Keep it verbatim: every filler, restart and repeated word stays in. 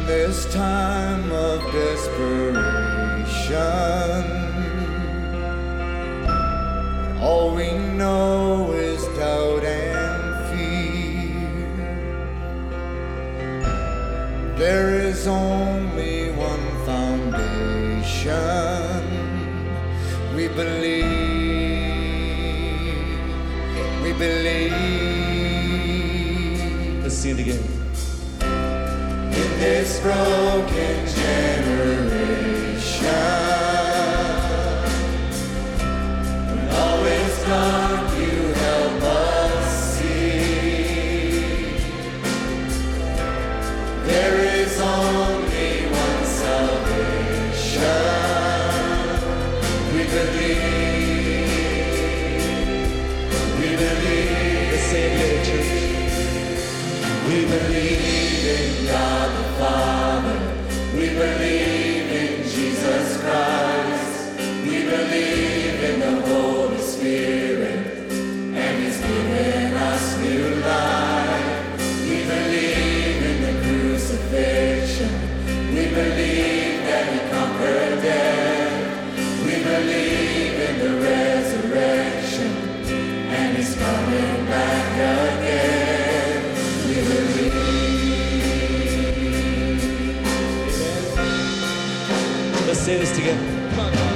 this time of desperation, all we know is doubt and fear. There is only one foundation. We believe, we believe. Let's sing it again. In this broken generation, when all is dark, you help us see. There is only one salvation. We believe, we believe. Let's say it together, church. We believe in God the Father. We believe in Jesus Christ. We believe in the Holy Spirit, and He's given us new life. We believe in the crucifixion. We believe that He conquered death. We believe in the resurrection, and He's coming back again. We believe. Let's say this together. Come on.